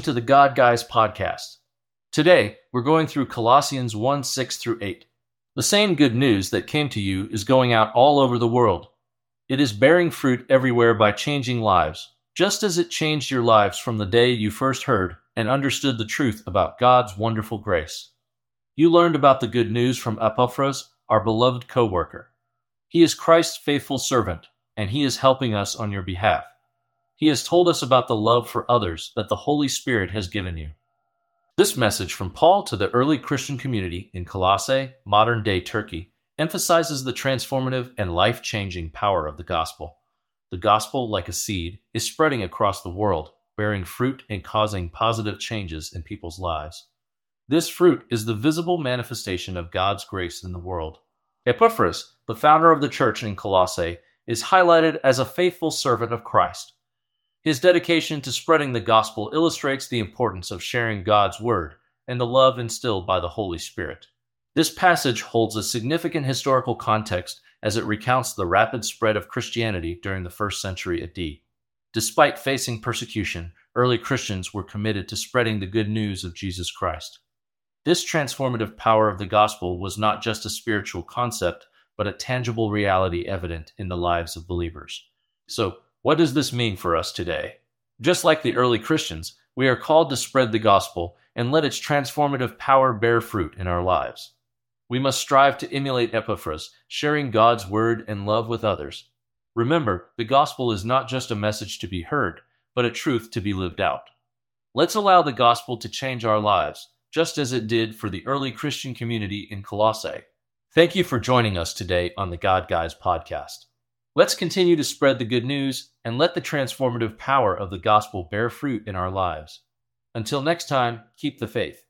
to the God Guys podcast. Today, we're going through Colossians 1:6-8. The same good news that came to you is going out all over the world. It is bearing fruit everywhere by changing lives, just as it changed your lives from the day you first heard and understood the truth about God's wonderful grace. You learned about the good news from Epaphras, our beloved co-worker. He is Christ's faithful servant, and he is helping us on your behalf. He has told us about the love for others that the Holy Spirit has given you. This message from Paul to the early Christian community in Colossae, modern-day Turkey, emphasizes the transformative and life-changing power of the gospel. The gospel, like a seed, is spreading across the world, bearing fruit and causing positive changes in people's lives. This fruit is the visible manifestation of God's grace in the world. Epaphras, the founder of the church in Colossae, is highlighted as a faithful servant of Christ. His dedication to spreading the gospel illustrates the importance of sharing God's word and the love instilled by the Holy Spirit. This passage holds a significant historical context as it recounts the rapid spread of Christianity during the 1st century AD. Despite facing persecution, early Christians were committed to spreading the good news of Jesus Christ. This transformative power of the gospel was not just a spiritual concept, but a tangible reality evident in the lives of believers. So, what does this mean for us today? Just like the early Christians, we are called to spread the gospel and let its transformative power bear fruit in our lives. We must strive to emulate Epaphras, sharing God's word and love with others. Remember, the gospel is not just a message to be heard, but a truth to be lived out. Let's allow the gospel to change our lives, just as it did for the early Christian community in Colossae. Thank you for joining us today on the God Guys podcast. Let's continue to spread the good news and let the transformative power of the gospel bear fruit in our lives. Until next time, keep the faith.